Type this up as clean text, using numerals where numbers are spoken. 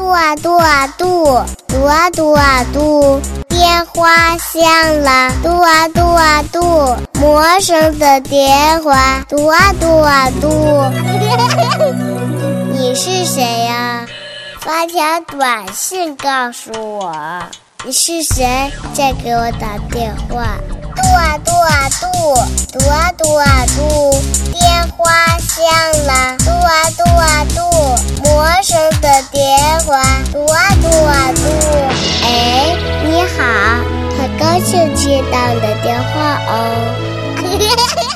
嘟啊嘟啊嘟，嘟啊嘟啊嘟，电话响了，嘟啊嘟啊嘟，陌生的电话，嘟啊嘟啊嘟。你是谁呀？发条短信告诉我，你是谁在给我打电话？嘟啊嘟啊嘟，嘟啊嘟啊嘟，电话响了，嘟啊嘟啊嘟，陌生的电话，嘟啊嘟啊嘟。哎，你好，很高兴接到你的电话哦。